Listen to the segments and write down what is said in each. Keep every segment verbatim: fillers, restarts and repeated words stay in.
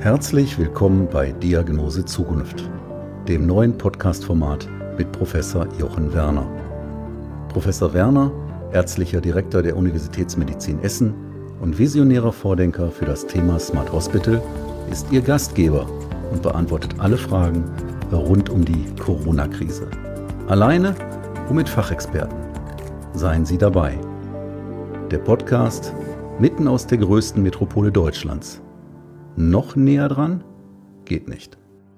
Herzlich willkommen bei Diagnose Zukunft, dem neuen Podcast-Format mit Professor Jochen Werner. Professor Werner, ärztlicher Direktor der Universitätsmedizin Essen und visionärer Vordenker für das Thema Smart Hospital, ist Ihr Gastgeber und beantwortet alle Fragen rund um die Corona-Krise. Alleine und mit Fachexperten. Seien Sie dabei. Der Podcast mitten aus der größten Metropole Deutschlands. Noch näher dran? Geht nicht.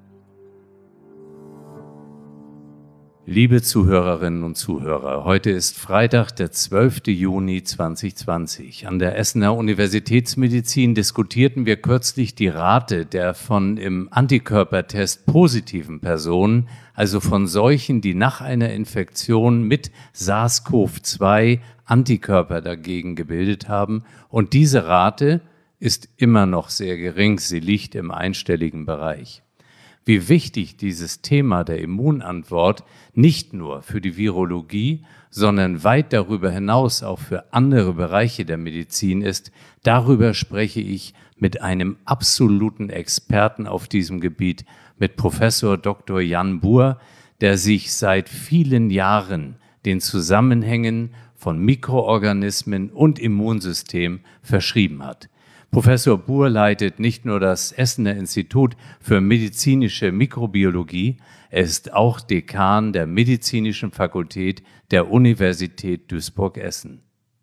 Liebe Zuhörerinnen und Zuhörer, heute ist Freitag, der zwölfte Juni zweitausendzwanzig. An der Essener Universitätsmedizin diskutierten wir kürzlich die Rate der von im Antikörpertest positiven Personen, also von solchen, die nach einer Infektion mit SARS-C o V zwei Antikörper dagegen gebildet haben. Und diese Rate ist immer noch sehr gering, sie liegt im einstelligen Bereich. Wie wichtig dieses Thema der Immunantwort nicht nur für die Virologie, sondern weit darüber hinaus auch für andere Bereiche der Medizin ist, darüber spreche ich mit einem absoluten Experten auf diesem Gebiet, mit Professor Doktor Jan Buhr, der sich seit vielen Jahren den Zusammenhängen von Mikroorganismen und Immunsystem verschrieben hat. Professor Buhr leitet nicht nur das Essener Institut für medizinische Mikrobiologie, er ist auch Dekan der Medizinischen Fakultät der Universität Duisburg-Essen.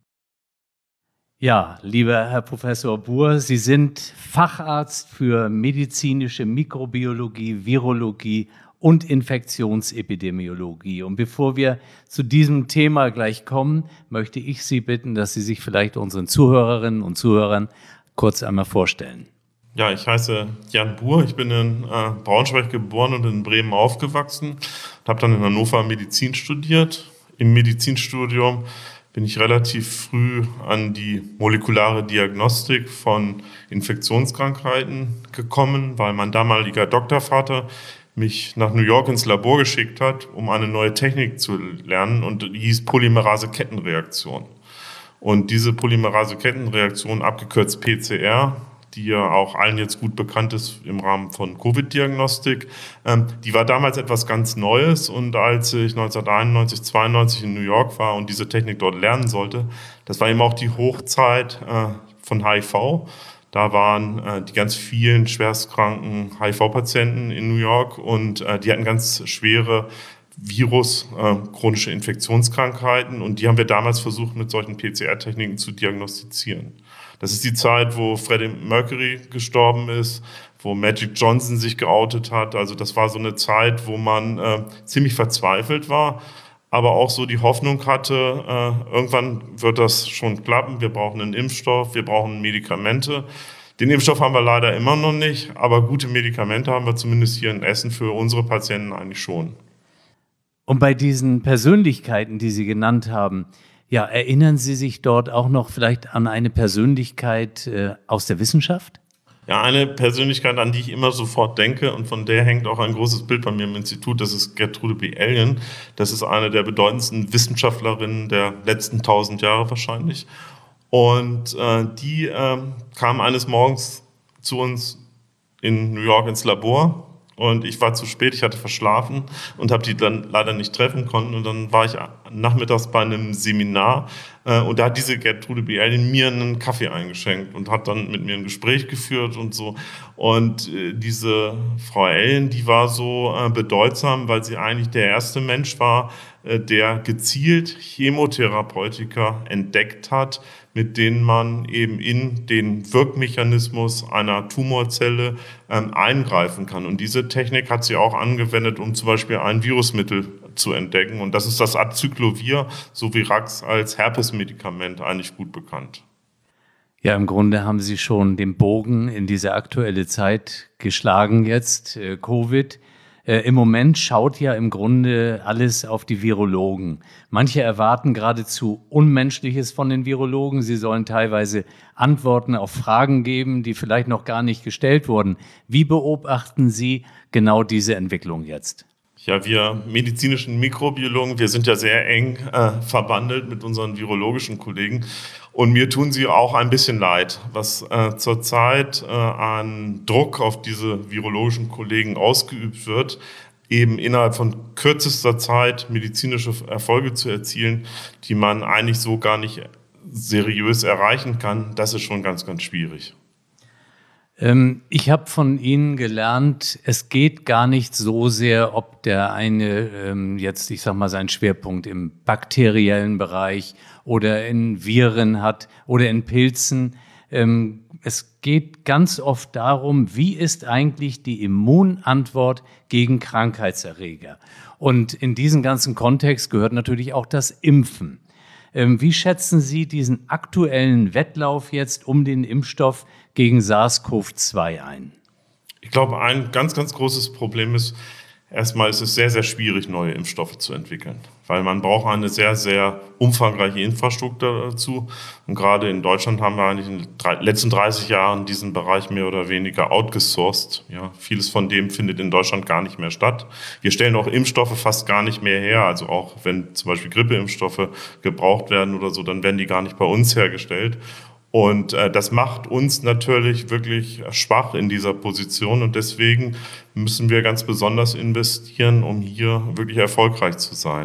Ja, lieber Herr Professor Buhr, Sie sind Facharzt für medizinische Mikrobiologie, Virologie und Infektionsepidemiologie. Und bevor wir zu diesem Thema gleich kommen, möchte ich Sie bitten, dass Sie sich vielleicht unseren Zuhörerinnen und Zuhörern kurz einmal vorstellen. Ja, ich heiße Jan Buhr, ich bin in äh, Braunschweig geboren und in Bremen aufgewachsen und habe dann in Hannover Medizin studiert. Im Medizinstudium bin ich relativ früh an die molekulare Diagnostik von Infektionskrankheiten gekommen, weil mein damaliger Doktorvater mich nach New York ins Labor geschickt hat, um eine neue Technik zu lernen, und die hieß Polymerase-Kettenreaktion. Und diese Polymerase-Kettenreaktion, abgekürzt P C R, die ja auch allen jetzt gut bekannt ist im Rahmen von Covid-Diagnostik, ähm, die war damals etwas ganz Neues. Und als ich neunzehnhunderteinundneunzig, zweiundneunzig in New York war und diese Technik dort lernen sollte, das war eben auch die Hochzeit äh, von H I V. Da waren äh, die ganz vielen schwerstkranken H I V-Patienten in New York und äh, die hatten ganz schwere Virus, äh, chronische Infektionskrankheiten, und die haben wir damals versucht, mit solchen P C R-Techniken zu diagnostizieren. Das ist die Zeit, wo Freddie Mercury gestorben ist, wo Magic Johnson sich geoutet hat. Also das war so eine Zeit, wo man äh, ziemlich verzweifelt war, aber auch so die Hoffnung hatte, äh, irgendwann wird das schon klappen, wir brauchen einen Impfstoff, wir brauchen Medikamente. Den Impfstoff haben wir leider immer noch nicht, aber gute Medikamente haben wir zumindest hier in Essen für unsere Patienten eigentlich schon. Und bei diesen Persönlichkeiten, die Sie genannt haben, ja, erinnern Sie sich dort auch noch vielleicht an eine Persönlichkeit äh, aus der Wissenschaft? Ja, eine Persönlichkeit, an die ich immer sofort denke, und von der hängt auch ein großes Bild bei mir im Institut, das ist Gertrude B. Elgen. Das ist eine der bedeutendsten Wissenschaftlerinnen der letzten tausend Jahre wahrscheinlich. Und äh, die äh, kam eines Morgens zu uns in New York ins Labor. Und ich war zu spät, ich hatte verschlafen und habe die dann leider nicht treffen können. Und dann war ich nachmittags bei einem Seminar äh, und da hat diese Gertrude B. Elgen mir einen Kaffee eingeschenkt und hat dann mit mir ein Gespräch geführt und so. Und äh, diese Frau Elgen, die war so äh, bedeutsam, weil sie eigentlich der erste Mensch war, äh, der gezielt Chemotherapeutika entdeckt hat, mit denen man eben in den Wirkmechanismus einer Tumorzelle ähm, eingreifen kann. Und diese Technik hat sie auch angewendet, um zum Beispiel ein Virusmittel zu entdecken. Und das ist das Acyclovir, so wie Virax als Herpesmedikament eigentlich gut bekannt. Ja, im Grunde haben Sie schon den Bogen in diese aktuelle Zeit geschlagen jetzt, äh, Covid. Äh, Im Moment schaut ja im Grunde alles auf die Virologen. Manche erwarten geradezu Unmenschliches von den Virologen. Sie sollen teilweise Antworten auf Fragen geben, die vielleicht noch gar nicht gestellt wurden. Wie beobachten Sie genau diese Entwicklung jetzt? Ja, wir medizinischen Mikrobiologen, wir sind ja sehr eng äh, verbandelt mit unseren virologischen Kollegen. Und mir tun sie auch ein bisschen leid, was äh, zurzeit äh, an Druck auf diese virologischen Kollegen ausgeübt wird, eben innerhalb von kürzester Zeit medizinische Erfolge zu erzielen, die man eigentlich so gar nicht seriös erreichen kann. Das ist schon ganz, ganz schwierig. Ich habe von Ihnen gelernt, es geht gar nicht so sehr, ob der eine jetzt, ich sag mal, seinen Schwerpunkt im bakteriellen Bereich oder in Viren hat oder in Pilzen. Es geht ganz oft darum, wie ist eigentlich die Immunantwort gegen Krankheitserreger? Und in diesen ganzen Kontext gehört natürlich auch das Impfen. Wie schätzen Sie diesen aktuellen Wettlauf jetzt um den Impfstoff gegen SARS-CoV zwei ein? Ich glaube, ein ganz, ganz großes Problem ist, erstmal ist es sehr, sehr schwierig, neue Impfstoffe zu entwickeln, weil man braucht eine sehr, sehr umfangreiche Infrastruktur dazu. Und gerade in Deutschland haben wir eigentlich in den letzten dreißig Jahren diesen Bereich mehr oder weniger outgesourced. Ja, vieles von dem findet in Deutschland gar nicht mehr statt. Wir stellen auch Impfstoffe fast gar nicht mehr her. Also auch wenn zum Beispiel Grippeimpfstoffe gebraucht werden oder so, dann werden die gar nicht bei uns hergestellt. Und äh, das macht uns natürlich wirklich schwach in dieser Position und deswegen müssen wir ganz besonders investieren, um hier wirklich erfolgreich zu sein.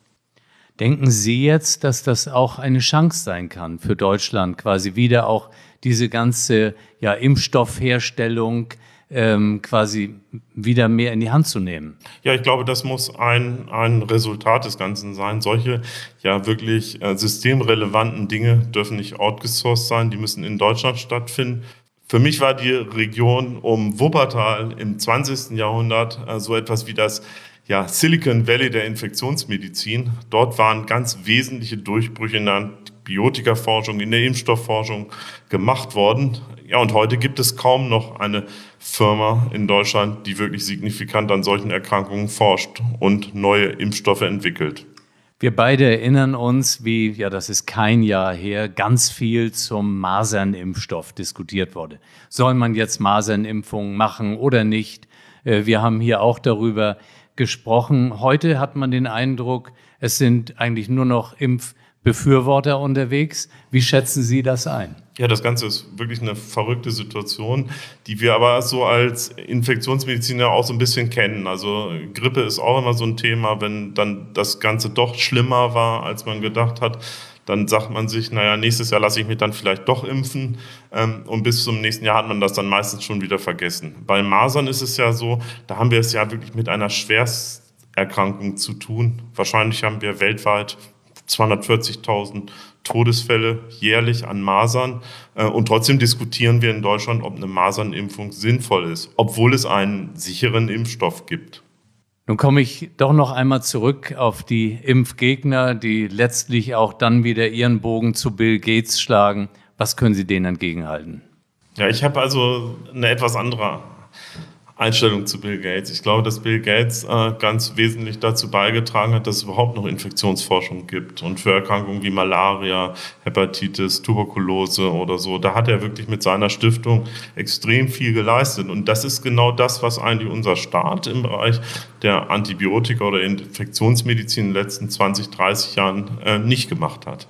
Denken Sie jetzt, dass das auch eine Chance sein kann für Deutschland, quasi wieder auch diese ganze ja, Impfstoffherstellung ähm, quasi wieder mehr in die Hand zu nehmen? Ja, ich glaube, das muss ein, ein Resultat des Ganzen sein. Solche ja wirklich äh, systemrelevanten Dinge dürfen nicht outgesourced sein, die müssen in Deutschland stattfinden. Für mich war die Region um Wuppertal im zwanzigsten Jahrhundert äh, so etwas wie das ja, Silicon Valley der Infektionsmedizin. Dort waren ganz wesentliche Durchbrüche in der Antibiotikaforschung, in der Impfstoffforschung gemacht worden. Ja, und heute gibt es kaum noch eine Firma in Deutschland, die wirklich signifikant an solchen Erkrankungen forscht und neue Impfstoffe entwickelt. Wir beide erinnern uns, wie, ja, das ist kein Jahr her, ganz viel zum Masernimpfstoff diskutiert wurde. Soll man jetzt Masernimpfungen machen oder nicht? Wir haben hier auch darüber gesprochen. Heute hat man den Eindruck, es sind eigentlich nur noch Impfbefürworter unterwegs. Wie schätzen Sie das ein? Ja, das Ganze ist wirklich eine verrückte Situation, die wir aber so als Infektionsmediziner auch so ein bisschen kennen. Also Grippe ist auch immer so ein Thema, wenn dann das Ganze doch schlimmer war, als man gedacht hat. Dann sagt man sich, naja, nächstes Jahr lasse ich mich dann vielleicht doch impfen. Und bis zum nächsten Jahr hat man das dann meistens schon wieder vergessen. Bei Masern ist es ja so, da haben wir es ja wirklich mit einer Schwersterkrankung zu tun. Wahrscheinlich haben wir weltweit zweihundertvierzigtausend Todesfälle jährlich an Masern. Und trotzdem diskutieren wir in Deutschland, ob eine Masernimpfung sinnvoll ist, obwohl es einen sicheren Impfstoff gibt. Nun komme ich doch noch einmal zurück auf die Impfgegner, die letztlich auch dann wieder ihren Bogen zu Bill Gates schlagen. Was können Sie denen entgegenhalten? Ja, ich habe also eine etwas andere Einstellung zu Bill Gates. Ich glaube, dass Bill Gates äh, ganz wesentlich dazu beigetragen hat, dass es überhaupt noch Infektionsforschung gibt. Und für Erkrankungen wie Malaria, Hepatitis, Tuberkulose oder so, da hat er wirklich mit seiner Stiftung extrem viel geleistet. Und das ist genau das, was eigentlich unser Staat im Bereich der Antibiotika oder Infektionsmedizin in den letzten zwanzig, dreißig Jahren äh, nicht gemacht hat.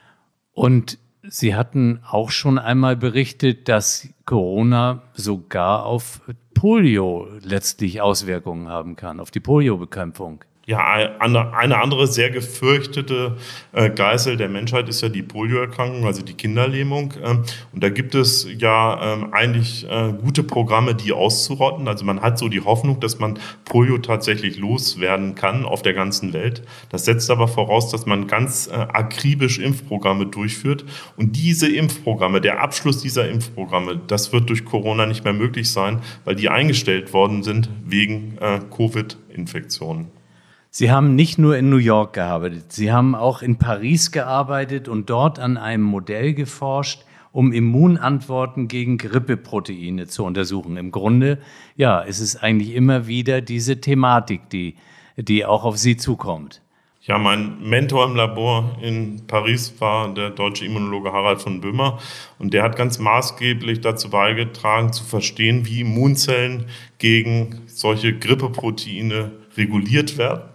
Und Sie hatten auch schon einmal berichtet, dass Corona sogar auf Polio letztlich Auswirkungen haben kann, auf die Poliobekämpfung. Ja, eine andere sehr gefürchtete Geißel der Menschheit ist ja die Polioerkrankung, also die Kinderlähmung. Und da gibt es ja eigentlich gute Programme, die auszurotten. Also man hat so die Hoffnung, dass man Polio tatsächlich loswerden kann auf der ganzen Welt. Das setzt aber voraus, dass man ganz akribisch Impfprogramme durchführt. Und diese Impfprogramme, der Abschluss dieser Impfprogramme, das wird durch Corona nicht mehr möglich sein, weil die eingestellt worden sind wegen Covid-Infektionen. Sie haben nicht nur in New York gearbeitet, Sie haben auch in Paris gearbeitet und dort an einem Modell geforscht, um Immunantworten gegen Grippeproteine zu untersuchen. Im Grunde, ja, es ist eigentlich immer wieder diese Thematik, die, die auch auf Sie zukommt. Ja, mein Mentor im Labor in Paris war der deutsche Immunologe Harald von Böhmer und der hat ganz maßgeblich dazu beigetragen, zu verstehen, wie Immunzellen gegen solche Grippeproteine reguliert werden.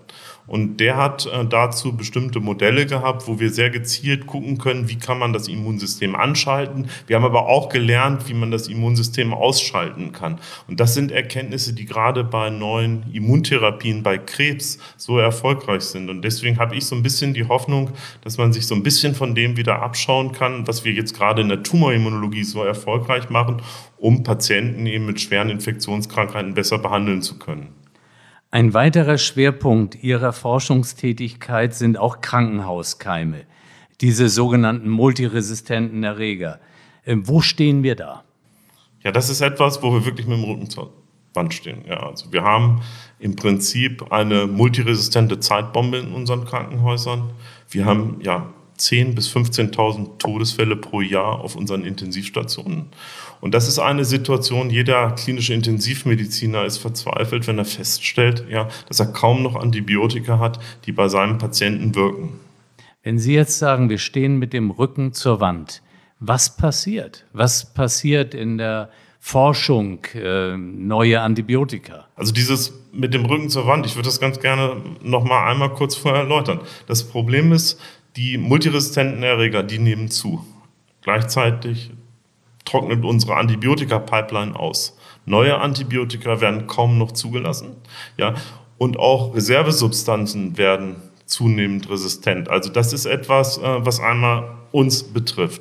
Und der hat äh, dazu bestimmte Modelle gehabt, wo wir sehr gezielt gucken können, wie kann man das Immunsystem anschalten. Wir haben aber auch gelernt, wie man das Immunsystem ausschalten kann. Und das sind Erkenntnisse, die gerade bei neuen Immuntherapien bei Krebs so erfolgreich sind. Und deswegen habe ich so ein bisschen die Hoffnung, dass man sich so ein bisschen von dem wieder abschauen kann, was wir jetzt gerade in der Tumorimmunologie so erfolgreich machen, um Patienten eben mit schweren Infektionskrankheiten besser behandeln zu können. Ein weiterer Schwerpunkt Ihrer Forschungstätigkeit sind auch Krankenhauskeime, diese sogenannten multiresistenten Erreger. Wo stehen wir da? Ja, das ist etwas, wo wir wirklich mit dem Rücken zur Wand stehen. Ja, also wir haben im Prinzip eine multiresistente Zeitbombe in unseren Krankenhäusern. Wir haben ja zehntausend bis fünfzehntausend Todesfälle pro Jahr auf unseren Intensivstationen. Und das ist eine Situation, jeder klinische Intensivmediziner ist verzweifelt, wenn er feststellt, ja, dass er kaum noch Antibiotika hat, die bei seinem Patienten wirken. Wenn Sie jetzt sagen, wir stehen mit dem Rücken zur Wand, was passiert? Was passiert in der Forschung, äh, neue Antibiotika? Also dieses mit dem Rücken zur Wand, ich würde das ganz gerne noch mal einmal kurz vorher erläutern. Das Problem ist, die multiresistenten Erreger, die nehmen zu. Gleichzeitig trocknet unsere Antibiotika-Pipeline aus. Neue Antibiotika werden kaum noch zugelassen. Ja, und auch Reservesubstanzen werden zunehmend resistent. Also das ist etwas, was einmal uns betrifft.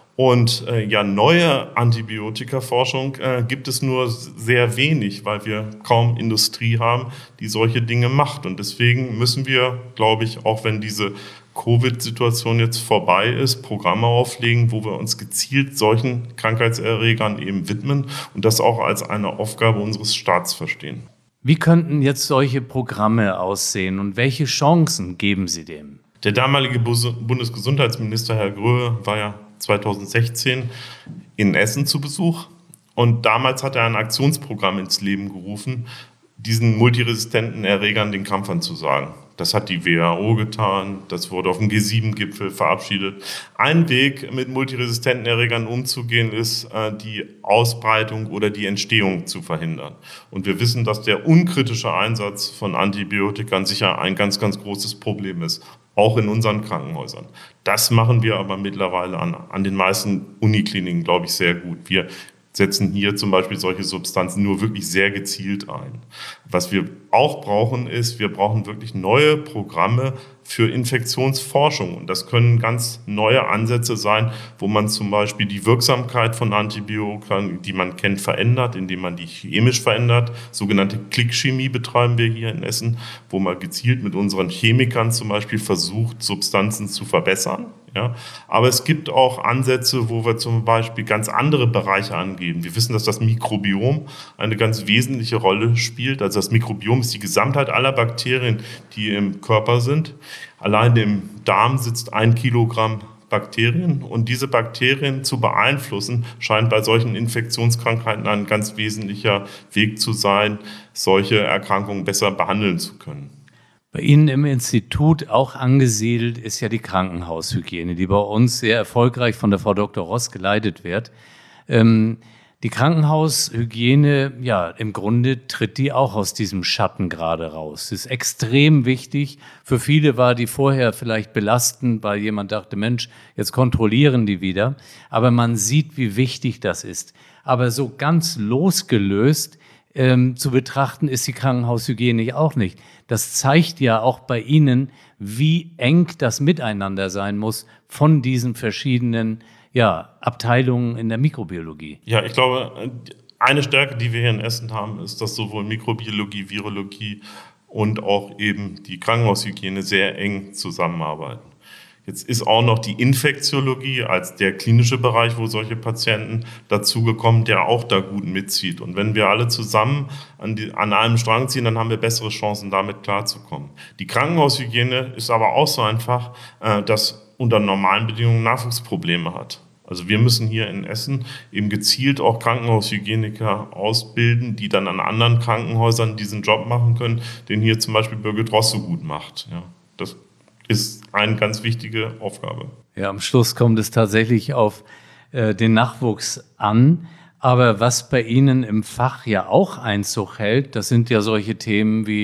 Und äh, ja, neue Antibiotikaforschung äh, gibt es nur sehr wenig, weil wir kaum Industrie haben, die solche Dinge macht. Und deswegen müssen wir, glaube ich, auch wenn diese Covid-Situation jetzt vorbei ist, Programme auflegen, wo wir uns gezielt solchen Krankheitserregern eben widmen und das auch als eine Aufgabe unseres Staats verstehen. Wie könnten jetzt solche Programme aussehen und welche Chancen geben Sie dem? Der damalige Bundesgesundheitsminister, Herr Gröhe, war ja zweitausendsechzehn in Essen zu Besuch und damals hat er ein Aktionsprogramm ins Leben gerufen, diesen multiresistenten Erregern den Kampf anzusagen. Das hat die W H O getan, das wurde auf dem G sieben Gipfel verabschiedet. Ein Weg, mit multiresistenten Erregern umzugehen, ist, die Ausbreitung oder die Entstehung zu verhindern. Und wir wissen, dass der unkritische Einsatz von Antibiotika sicher ein ganz, ganz großes Problem ist, auch in unseren Krankenhäusern. Das machen wir aber mittlerweile an, an den meisten Unikliniken, glaube ich, sehr gut. Wir setzen hier zum Beispiel solche Substanzen nur wirklich sehr gezielt ein. Was wir auch brauchen, ist, wir brauchen wirklich neue Programme für Infektionsforschung. Und das können ganz neue Ansätze sein, wo man zum Beispiel die Wirksamkeit von Antibiotika, die man kennt, verändert, indem man die chemisch verändert. Sogenannte Klickchemie betreiben wir hier in Essen, wo man gezielt mit unseren Chemikern zum Beispiel versucht, Substanzen zu verbessern. Ja, aber es gibt auch Ansätze, wo wir zum Beispiel ganz andere Bereiche angeben. Wir wissen, dass das Mikrobiom eine ganz wesentliche Rolle spielt. Also das Mikrobiom ist die Gesamtheit aller Bakterien, die im Körper sind. Allein im Darm sitzt ein Kilogramm Bakterien und diese Bakterien zu beeinflussen, scheint bei solchen Infektionskrankheiten ein ganz wesentlicher Weg zu sein, solche Erkrankungen besser behandeln zu können. Bei Ihnen im Institut auch angesiedelt ist ja die Krankenhaushygiene, die bei uns sehr erfolgreich von der Frau Doktor Ross geleitet wird. Ähm, die Krankenhaushygiene, ja, im Grunde tritt die auch aus diesem Schatten gerade raus. Das ist extrem wichtig. Für viele war die vorher vielleicht belastend, weil jemand dachte, Mensch, jetzt kontrollieren die wieder. Aber man sieht, wie wichtig das ist. Aber so ganz losgelöst Ähm, zu betrachten ist die Krankenhaushygiene auch nicht. Das zeigt ja auch bei Ihnen, wie eng das Miteinander sein muss von diesen verschiedenen ja, Abteilungen in der Mikrobiologie. Ja, ich glaube, eine Stärke, die wir hier in Essen haben, ist, dass sowohl Mikrobiologie, Virologie und auch eben die Krankenhaushygiene sehr eng zusammenarbeiten. Jetzt ist auch noch die Infektiologie als der klinische Bereich, wo solche Patienten dazugekommen, der auch da gut mitzieht. Und wenn wir alle zusammen an, die, an einem Strang ziehen, dann haben wir bessere Chancen, damit klarzukommen. Die Krankenhaushygiene ist aber auch so einfach, äh, dass unter normalen Bedingungen Nachwuchsprobleme hat. Also wir müssen hier in Essen eben gezielt auch Krankenhaushygieniker ausbilden, die dann an anderen Krankenhäusern diesen Job machen können, den hier zum Beispiel Birgit Ross so gut macht. Ja, das ist eine ganz wichtige Aufgabe. Ja, am Schluss kommt es tatsächlich auf äh, den Nachwuchs an. Aber was bei Ihnen im Fach ja auch Einzug hält, das sind ja solche Themen wie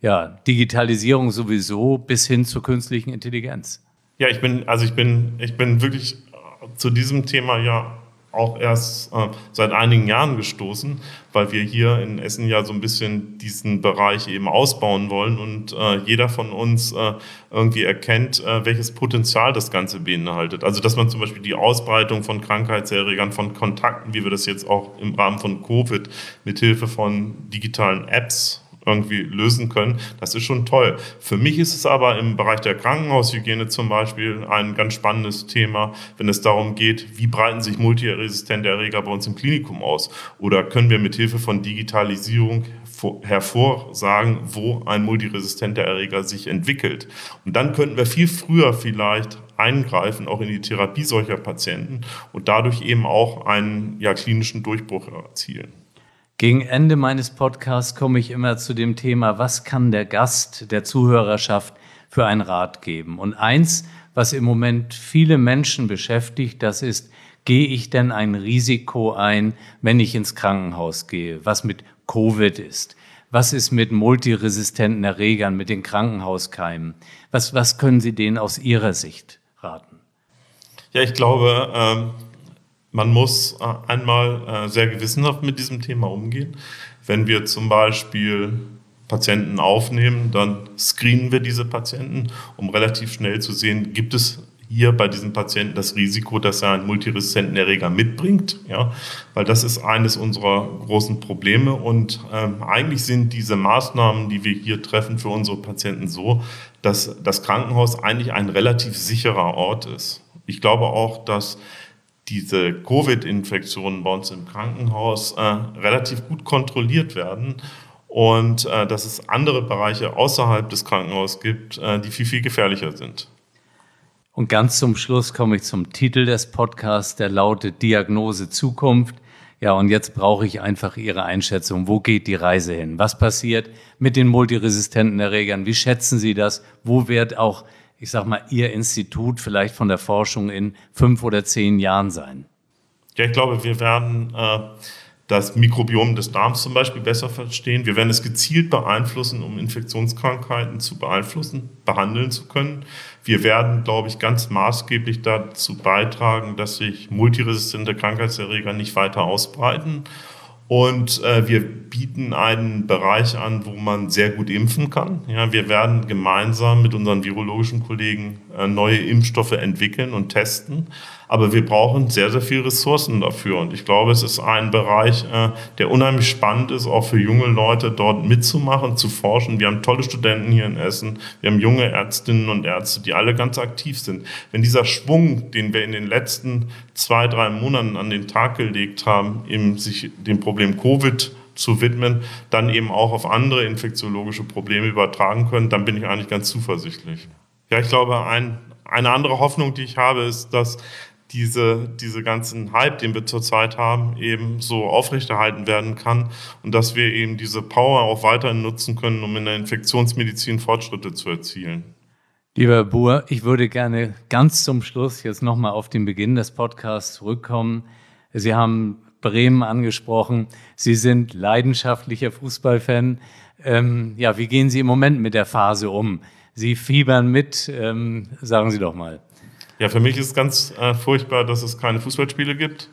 ja, Digitalisierung sowieso bis hin zur künstlichen Intelligenz. Ja, ich bin, also ich bin, ich bin wirklich zu diesem Thema ja auch erst äh, seit einigen Jahren gestoßen, weil wir hier in Essen ja so ein bisschen diesen Bereich eben ausbauen wollen und äh, jeder von uns äh, irgendwie erkennt, äh, welches Potenzial das Ganze beinhaltet. Also dass man zum Beispiel die Ausbreitung von Krankheitserregern, von Kontakten, wie wir das jetzt auch im Rahmen von Covid mit Hilfe von digitalen Apps irgendwie lösen können, das ist schon toll. Für mich ist es aber im Bereich der Krankenhaushygiene zum Beispiel ein ganz spannendes Thema, wenn es darum geht, wie breiten sich multiresistente Erreger bei uns im Klinikum aus? Oder können wir mit Hilfe von Digitalisierung hervorsagen, wo ein multiresistenter Erreger sich entwickelt? Und dann könnten wir viel früher vielleicht eingreifen, auch in die Therapie solcher Patienten und dadurch eben auch einen ja, klinischen Durchbruch erzielen. Gegen Ende meines Podcasts komme ich immer zu dem Thema, was kann der Gast der Zuhörerschaft für einen Rat geben? Und eins, was im Moment viele Menschen beschäftigt, das ist, gehe ich denn ein Risiko ein, wenn ich ins Krankenhaus gehe, was mit Covid ist? Was ist mit multiresistenten Erregern, mit den Krankenhauskeimen? Was, was können Sie denen aus Ihrer Sicht raten? Ja, ich glaube, ähm man muss einmal sehr gewissenhaft mit diesem Thema umgehen. Wenn wir zum Beispiel Patienten aufnehmen, dann screenen wir diese Patienten, um relativ schnell zu sehen, gibt es hier bei diesem Patienten das Risiko, dass er einen multiresistenten Erreger mitbringt. Ja? Weil das ist eines unserer großen Probleme. Und ähm, eigentlich sind diese Maßnahmen, die wir hier treffen für unsere Patienten so, dass das Krankenhaus eigentlich ein relativ sicherer Ort ist. Ich glaube auch, dass diese Covid-Infektionen bei uns im Krankenhaus äh, relativ gut kontrolliert werden und äh, dass es andere Bereiche außerhalb des Krankenhauses gibt, äh, die viel, viel gefährlicher sind. Und ganz zum Schluss komme ich zum Titel des Podcasts, der lautet Diagnose Zukunft. Ja, und jetzt brauche ich einfach Ihre Einschätzung. Wo geht die Reise hin? Was passiert mit den multiresistenten Erregern? Wie schätzen Sie das? Wo wird auch, ich sag mal, Ihr Institut vielleicht von der Forschung in fünf oder zehn Jahren sein? Ja, ich glaube, wir werden äh, das Mikrobiom des Darms zum Beispiel besser verstehen. Wir werden es gezielt beeinflussen, um Infektionskrankheiten zu beeinflussen, behandeln zu können. Wir werden, glaube ich, ganz maßgeblich dazu beitragen, dass sich multiresistente Krankheitserreger nicht weiter ausbreiten. Und äh, wir bieten einen Bereich an, wo man sehr gut impfen kann. Ja, wir werden gemeinsam mit unseren virologischen Kollegen äh, neue Impfstoffe entwickeln und testen. Aber wir brauchen sehr, sehr viele Ressourcen dafür. Und ich glaube, es ist ein Bereich, äh, der unheimlich spannend ist, auch für junge Leute dort mitzumachen, zu forschen. Wir haben tolle Studenten hier in Essen. Wir haben junge Ärztinnen und Ärzte, die alle ganz aktiv sind. Wenn dieser Schwung, den wir in den letzten zwei, drei Monaten an den Tag gelegt haben, eben sich dem Problem Covid zu widmen, dann eben auch auf andere infektiologische Probleme übertragen können, dann bin ich eigentlich ganz zuversichtlich. Ja, ich glaube, ein, eine andere Hoffnung, die ich habe, ist, dass diese, diese ganzen Hype, den wir zurzeit haben, eben so aufrechterhalten werden kann und dass wir eben diese Power auch weiterhin nutzen können, um in der Infektionsmedizin Fortschritte zu erzielen. Lieber Herr Buhr, ich würde gerne ganz zum Schluss jetzt nochmal auf den Beginn des Podcasts zurückkommen. Sie haben Bremen angesprochen. Sie sind leidenschaftlicher Fußballfan. Ähm, ja, wie gehen Sie im Moment mit der Phase um? Sie fiebern mit, ähm, sagen Sie doch mal. Ja, für mich ist es ganz äh, furchtbar, dass es keine Fußballspiele gibt.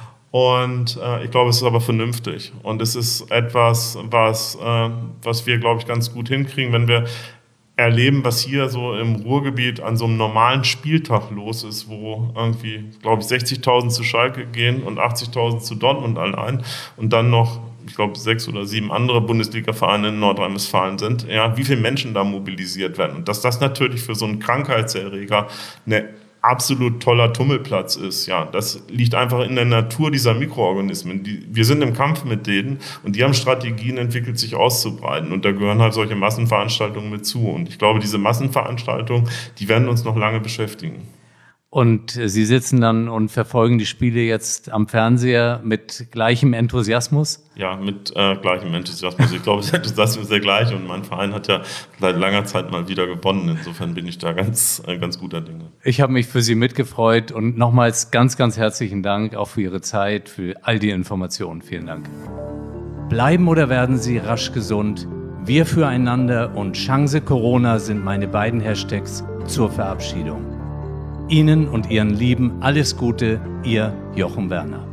Und äh, ich glaube, es ist aber vernünftig. Und es ist etwas, was, äh, was wir, glaube ich, ganz gut hinkriegen, wenn wir erleben, was hier so im Ruhrgebiet an so einem normalen Spieltag los ist, wo irgendwie, glaube ich, sechzigtausend zu Schalke gehen und achtzigtausend zu Dortmund allein und dann noch, ich glaube, sechs oder sieben andere Bundesliga-Vereine in Nordrhein-Westfalen sind, ja, wie viele Menschen da mobilisiert werden. Und dass das natürlich für so einen Krankheitserreger eine absolut toller Tummelplatz ist. Ja, das liegt einfach in der Natur dieser Mikroorganismen. Die, wir sind im Kampf mit denen und die haben Strategien entwickelt, sich auszubreiten. Und da gehören halt solche Massenveranstaltungen mit zu. Und ich glaube, diese Massenveranstaltungen, die werden uns noch lange beschäftigen. Und Sie sitzen dann und verfolgen die Spiele jetzt am Fernseher mit gleichem Enthusiasmus? Ja, mit äh, gleichem Enthusiasmus. Ich glaube, der Enthusiasmus ist der gleiche und mein Verein hat ja seit langer Zeit mal wieder gewonnen. Insofern bin ich da ganz, äh, ganz guter Dinge. Ich habe mich für Sie mitgefreut und nochmals ganz, ganz herzlichen Dank auch für Ihre Zeit, für all die Informationen. Vielen Dank. Bleiben oder werden Sie rasch gesund? Wir füreinander und Chance Corona sind meine beiden Hashtags zur Verabschiedung. Ihnen und Ihren Lieben alles Gute, Ihr Jochen Werner.